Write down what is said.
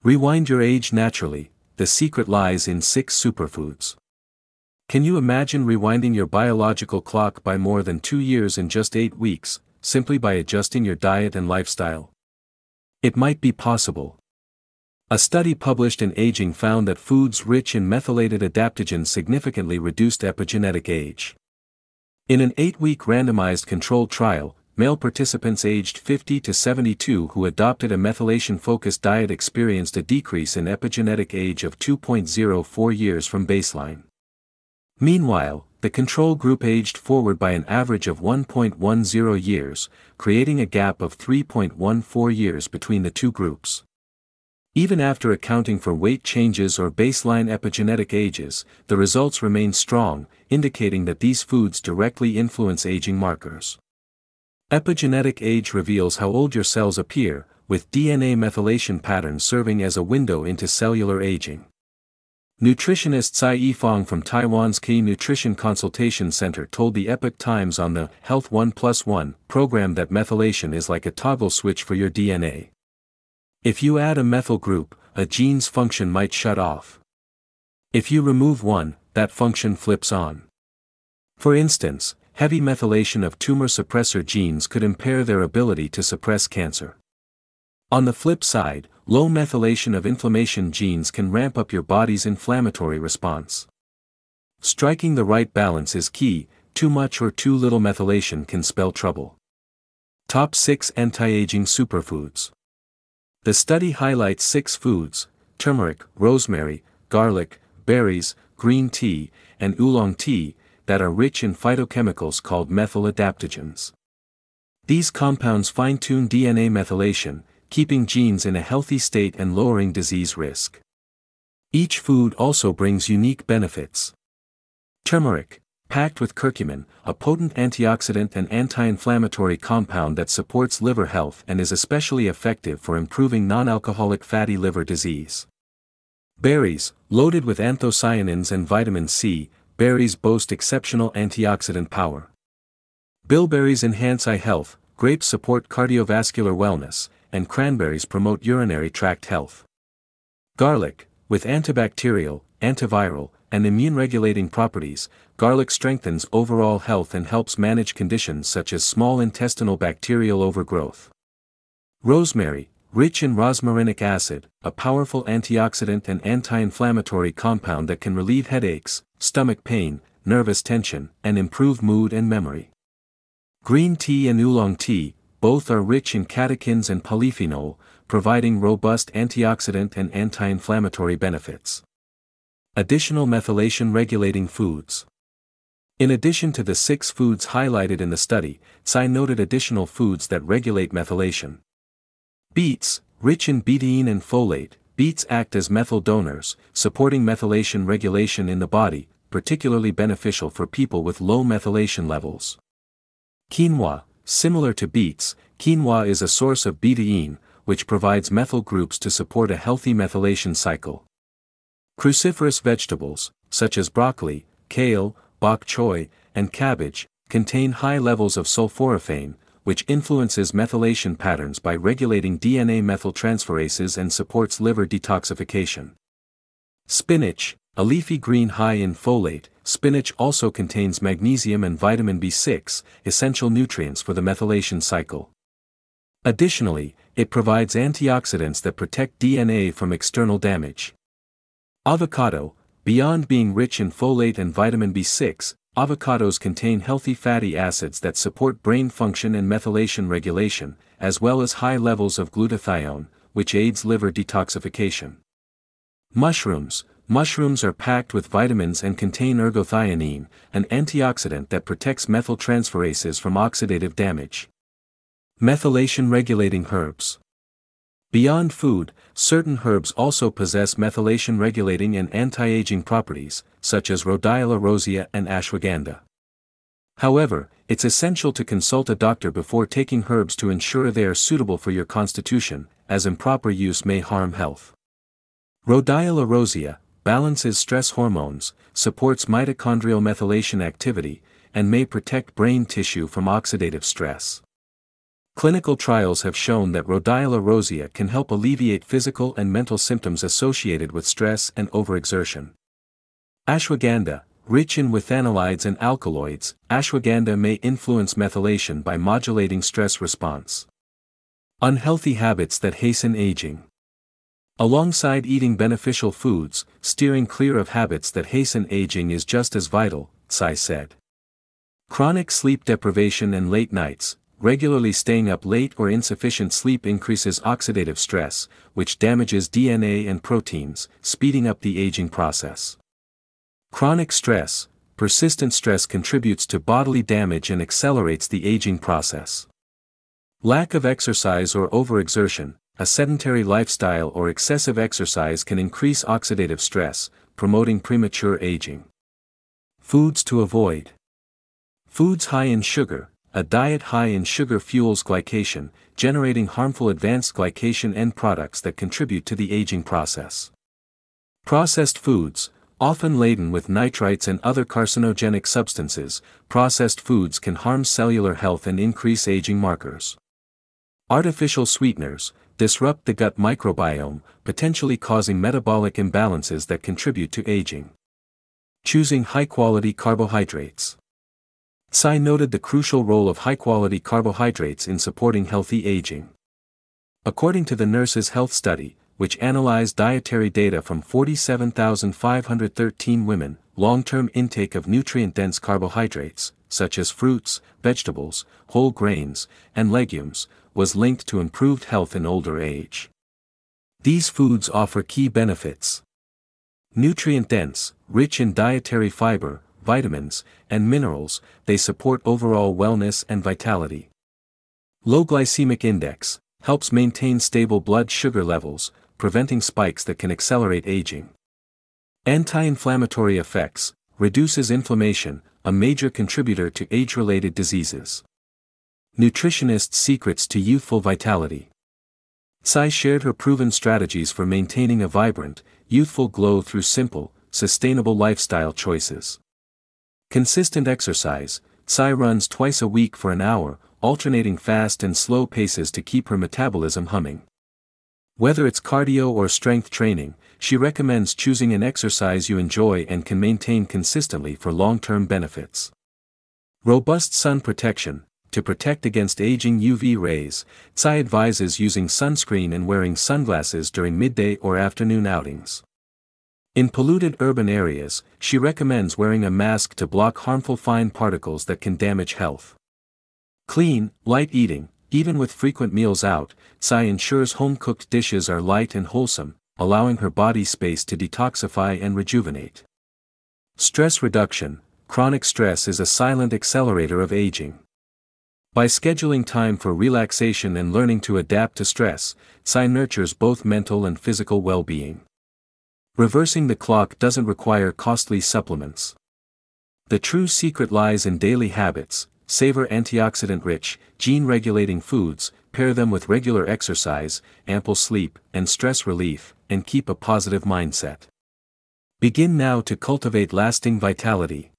Rewind your age naturally. The secret lies in 6 superfoods. Can you imagine rewinding your biological clock by more than 2 years in just 8 weeks, simply by adjusting your diet and lifestyle? It might be possible. A study published in Aging found that foods rich in methylated adaptogens significantly reduced epigenetic age. In an 8-week randomized controlled trial, male participants aged 50 to 72 who adopted a methylation-focused diet experienced a decrease in epigenetic age of 2.04 years from baseline. Meanwhile, the control group aged forward by an average of 1.10 years, creating a gap of 3.14 years between the two groups. Even after accounting for weight changes or baseline epigenetic ages, the results remain strong, indicating that these foods directly influence aging markers. Epigenetic age reveals how old your cells appear, with DNA methylation patterns serving as a window into cellular aging. Nutritionist Tsai Yifang from Taiwan's Key Nutrition Consultation Center told the Epoch Times on the Health 1+1 program that methylation is like a toggle switch for your DNA. If you add a methyl group, a gene's function might shut off. If you remove one, that function flips on. For instance, heavy methylation of tumor suppressor genes could impair their ability to suppress cancer. On the flip side, low methylation of inflammation genes can ramp up your body's inflammatory response. Striking the right balance is key. Too much or too little methylation can spell trouble. Top 6 Anti-Aging Superfoods. The study highlights 6 foods: turmeric, rosemary, garlic, berries, green tea, and oolong tea, that are rich in phytochemicals called methyl adaptogens. These compounds fine-tune DNA methylation, keeping genes in a healthy state and lowering disease risk. Each food also brings unique benefits. Turmeric, packed with curcumin, a potent antioxidant and anti-inflammatory compound that supports liver health and is especially effective for improving non-alcoholic fatty liver disease. Berries, loaded with anthocyanins and vitamin C, berries boast exceptional antioxidant power. Bilberries enhance eye health, grapes support cardiovascular wellness, and cranberries promote urinary tract health. Garlic, with antibacterial, antiviral, and immune-regulating properties, garlic strengthens overall health and helps manage conditions such as small intestinal bacterial overgrowth. Rosemary, rich in rosmarinic acid, a powerful antioxidant and anti-inflammatory compound that can relieve headaches, stomach pain, nervous tension, and improve mood and memory. Green tea and oolong tea, both are rich in catechins and polyphenol, providing robust antioxidant and anti-inflammatory benefits. Additional methylation-regulating foods. In addition to the 6 foods highlighted in the study, Tsai noted additional foods that regulate methylation. Beets, rich in betaine and folate, beets act as methyl donors, supporting methylation regulation in the body, particularly beneficial for people with low methylation levels. Quinoa, similar to beets, quinoa is a source of betaine, which provides methyl groups to support a healthy methylation cycle. Cruciferous vegetables, such as broccoli, kale, bok choy, and cabbage, contain high levels of sulforaphane, which influences methylation patterns by regulating DNA methyltransferases and supports liver detoxification. Spinach, a leafy green high in folate, spinach also contains magnesium and vitamin B6, essential nutrients for the methylation cycle. Additionally, it provides antioxidants that protect DNA from external damage. Avocado, beyond being rich in folate and vitamin B6, avocados contain healthy fatty acids that support brain function and methylation regulation, as well as high levels of glutathione, which aids liver detoxification. Mushrooms are packed with vitamins and contain ergothioneine, an antioxidant that protects methyltransferases from oxidative damage. Methylation-regulating herbs. Beyond food, certain herbs also possess methylation-regulating and anti-aging properties, such as Rhodiola rosea and ashwagandha. However, it's essential to consult a doctor before taking herbs to ensure they are suitable for your constitution, as improper use may harm health. Rhodiola rosea balances stress hormones, supports mitochondrial methylation activity, and may protect brain tissue from oxidative stress. Clinical trials have shown that Rhodiola rosea can help alleviate physical and mental symptoms associated with stress and overexertion. Ashwagandha, rich in withanolides and alkaloids, ashwagandha may influence methylation by modulating stress response. Unhealthy habits that hasten aging. Alongside eating beneficial foods, steering clear of habits that hasten aging is just as vital, Tsai said. Chronic sleep deprivation and late nights, regularly staying up late or insufficient sleep increases oxidative stress, which damages DNA and proteins, speeding up the aging process. Chronic stress, persistent stress contributes to bodily damage and accelerates the aging process. Lack of exercise or overexertion, a sedentary lifestyle or excessive exercise can increase oxidative stress, promoting premature aging. Foods to avoid. Foods high in sugar. A diet high in sugar fuels glycation, generating harmful advanced glycation end products that contribute to the aging process. Processed foods, often laden with nitrites and other carcinogenic substances, processed foods can harm cellular health and increase aging markers. Artificial sweeteners disrupt the gut microbiome, potentially causing metabolic imbalances that contribute to aging. Choosing high-quality carbohydrates. Tsai noted the crucial role of high-quality carbohydrates in supporting healthy aging. According to the Nurses' Health Study, which analyzed dietary data from 47,513 women, long-term intake of nutrient-dense carbohydrates, such as fruits, vegetables, whole grains, and legumes, was linked to improved health in older age. These foods offer key benefits. Nutrient-dense, rich in dietary fiber, vitamins, and minerals, they support overall wellness and vitality. Low glycemic index, helps maintain stable blood sugar levels, preventing spikes that can accelerate aging. Anti-inflammatory effects, reduces inflammation, a major contributor to age-related diseases. Nutritionist's secrets to youthful vitality. Tsai shared her proven strategies for maintaining a vibrant, youthful glow through simple, sustainable lifestyle choices. Consistent exercise. Tsai runs twice a week for an hour, alternating fast and slow paces to keep her metabolism humming. Whether it's cardio or strength training, she recommends choosing an exercise you enjoy and can maintain consistently for long-term benefits. Robust sun protection. To protect against aging UV rays, Tsai advises using sunscreen and wearing sunglasses during midday or afternoon outings. In polluted urban areas, she recommends wearing a mask to block harmful fine particles that can damage health. Clean, light eating. Even with frequent meals out, Tsai ensures home-cooked dishes are light and wholesome, allowing her body space to detoxify and rejuvenate. Stress reduction. Chronic stress is a silent accelerator of aging. By scheduling time for relaxation and learning to adapt to stress, Tsai nurtures both mental and physical well-being. Reversing the clock doesn't require costly supplements. The true secret lies in daily habits. Savor antioxidant-rich, gene-regulating foods, pair them with regular exercise, ample sleep, and stress relief, and keep a positive mindset. Begin now to cultivate lasting vitality.